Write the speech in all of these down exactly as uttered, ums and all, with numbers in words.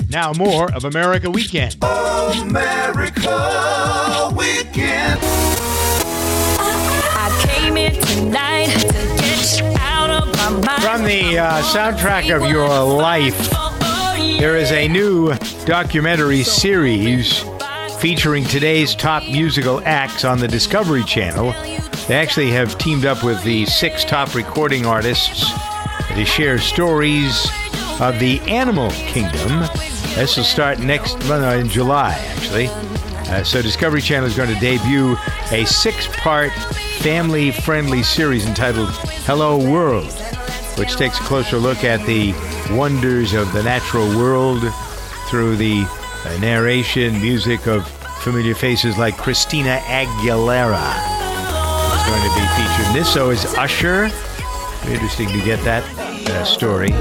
Now more of America Weekend. America Weekend. I came in tonight to get you out of my mind. From the uh, soundtrack of your life, there is a new documentary series featuring today's top musical acts on the Discovery Channel. They actually have teamed up with the six top recording artists to share stories of the animal kingdom. This will start next well, no, in July, actually. Uh, so Discovery Channel is going to debut a six-part family-friendly series entitled Hello World, which takes a closer look at the wonders of the natural world through the uh, narration, music of familiar faces like Christina Aguilera is going to be featured in this. So is Usher. Interesting to get that uh, story.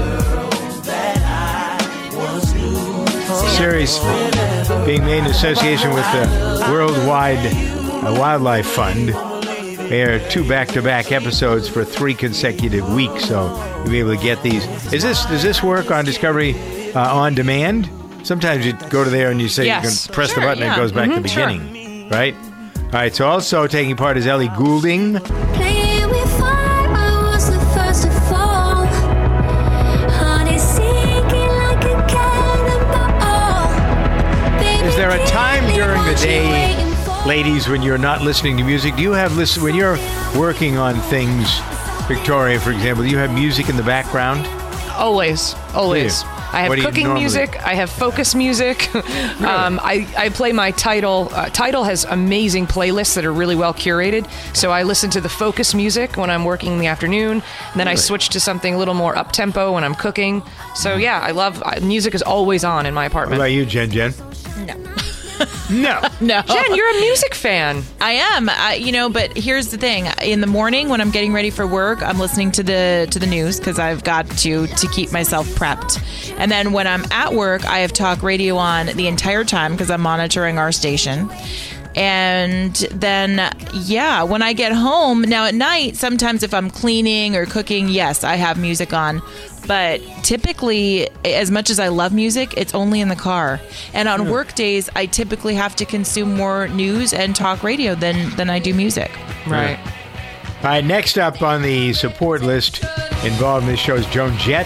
Series being made in association with the Worldwide uh, Wildlife Fund. They are two back-to-back episodes for three consecutive weeks, so you'll be able to get these. Is this does this work on Discovery uh, on demand? Sometimes you go to there and you say yes. you can press sure, the button yeah. and it goes back mm-hmm, to the beginning, sure. right? All right. So also taking part is Ellie Goulding. Playing with fire, I was the first to fall. Honey sinking like a cannonball. Baby, Is there a time during the day, ladies, when you're not listening to music? Do you have listen when you're working on things, Victoria, for example? Do you have music in the background? Always, always. I have What do you cooking normally- music. I have focus music. um, I, I play my Tidal. Uh, Tidal has amazing playlists that are really well curated. So I listen to the focus music when I'm working in the afternoon. And then I switch to something a little more up-tempo when I'm cooking. So yeah, I love uh, music is always on in my What apartment. about you, Jen Jen? No. No. No. Jen, you're a music fan. I am, I, you know, but here's the thing. In the morning when I'm getting ready for work, I'm listening to the to the news because I've got to to keep myself prepped. And then when I'm at work, I have talk radio on the entire time because I'm monitoring our station. And then, yeah, when I get home, now at night, sometimes if I'm cleaning or cooking, yes, I have music on. But typically, as much as I love music, it's only in the car. And on Hmm. work days, I typically have to consume more news and talk radio than, than I do music. Right. All right, next up on the support list involved in this show is Joan Jett,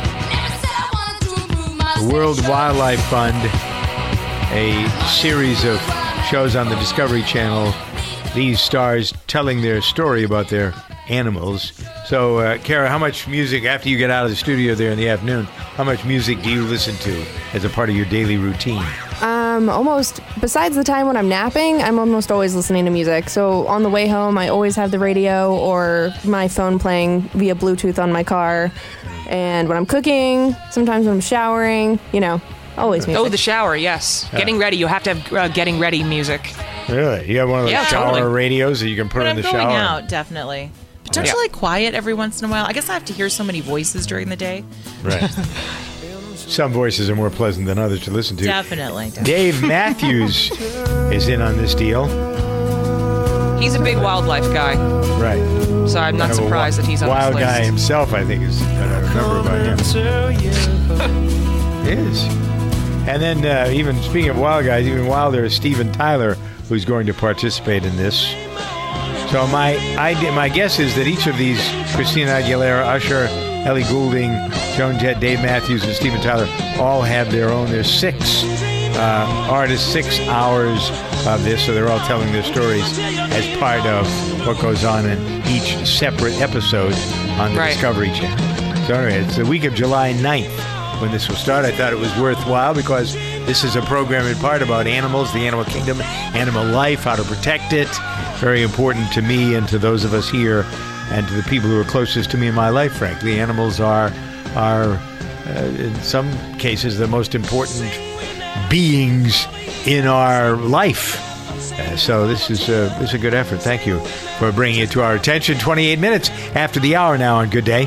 the World Wildlife Fund, a series of shows on the Discovery Channel. These stars telling their story about their animals. So, uh, Kara, how much music, after you get out of the studio there in the afternoon, how much music do you listen to as a part of your daily routine? Um, almost, besides the time when I'm napping, I'm almost always listening to music. So on the way home, I always have the radio or my phone playing via Bluetooth on my car. And when I'm cooking, sometimes when I'm showering, you know, always music. Oh, the shower, yes. Getting ready. You have to have uh, getting ready music. Really? You have one of those Yeah, shower totally. radios that you can put When in I'm the going shower? out, definitely. But don't Yeah. you like quiet every once in a while? I guess I have to hear so many voices during the day. Right. Some voices are more pleasant than others to listen to. Definitely. definitely. Dave Matthews is in on this deal. He's a big wildlife guy, Right. so I'm not Kind of a surprised wi- that he's on wild this list. guy himself, I think, is what I remember about him. Is. And then, uh, even speaking of wild guys, even wilder is Steven Tyler, who's going to participate in this. So my idea, my guess is that each of these, Christina Aguilera, Usher, Ellie Goulding, Joan Jett, Dave Matthews, and Steven Tyler, all have their own. There's six uh, artists, six hours of this, so they're all telling their stories as part of what goes on in each separate episode on the Right. Discovery Channel. So anyway, it's the week of July ninth when this will start. I thought it was worthwhile because this is a program in part about animals, the animal kingdom, animal life, how to protect it. Very important to me and to those of us here and to the people who are closest to me in my life, frankly. Animals are, are uh, in some cases, the most important beings in our life. Uh, so this is, a, this is a good effort. Thank you for bringing it to our attention. twenty-eight minutes after the hour now on Good Day.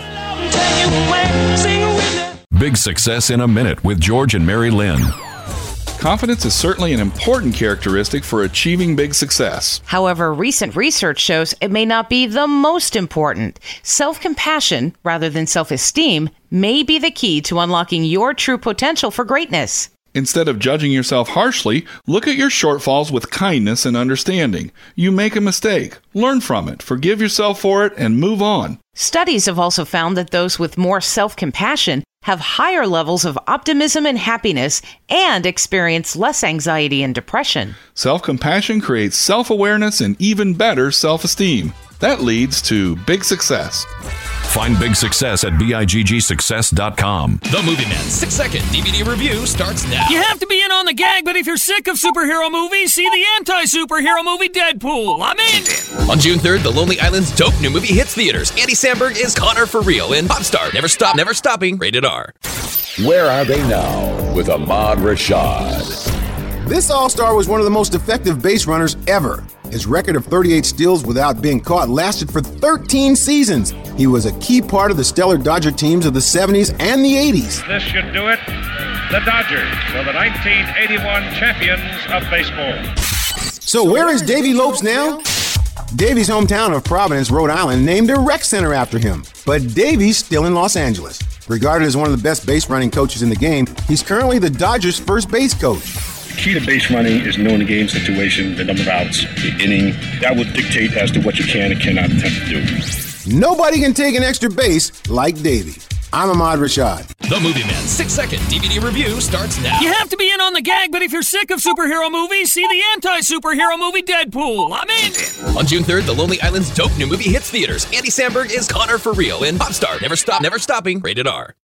Big Success in a Minute with George and Mary Lynn. Confidence is certainly an important characteristic for achieving big success. However, recent research shows it may not be the most important. Self-compassion, rather than self-esteem, may be the key to unlocking your true potential for greatness. Instead of judging yourself harshly, look at your shortfalls with kindness and understanding. You make a mistake. Learn from it, forgive yourself for it, and move on. Studies have also found that those with more self-compassion have higher levels of optimism and happiness and experience less anxiety and depression. Self-compassion creates self-awareness and even better self-esteem. That leads to big success. Find big success at big success dot com. The Movie Man six second D V D review starts now. You have to be in on the gag, but if you're sick of superhero movies, see the anti-superhero movie Deadpool. I'm in. On June third, The Lonely Island's dope new movie hits theaters. Andy Samberg is Connor for real in Popstar. Never Stop, Never Stopping. Rated R. Where are they now with Ahmad Rashad? This all-star was one of the most effective base runners ever. His record of thirty-eight steals without being caught lasted for thirteen seasons. He was a key part of the stellar Dodger teams of the seventies and the eighties. This should do it. The Dodgers are the nineteen eighty-one champions of baseball. So where is Davey Lopes now? Davey's hometown of Providence, Rhode Island, named a rec center after him. But Davey's still in Los Angeles. Regarded as one of the best base running coaches in the game, he's currently the Dodgers' first base coach. The key to base running is knowing the game situation, the number of outs, the inning. That will dictate as to what you can and cannot attempt to do. Nobody can take an extra base like Davey. I'm Ahmad Rashad. The Movie Man six second D V D review starts now. You have to be in on the gag, but if you're sick of superhero movies, see the anti-superhero movie Deadpool. I'm in. On June third, The Lonely Island's dope new movie hits theaters. Andy Samberg is Connor for real in Popstar. Never Stop, Never Stopping. Rated R.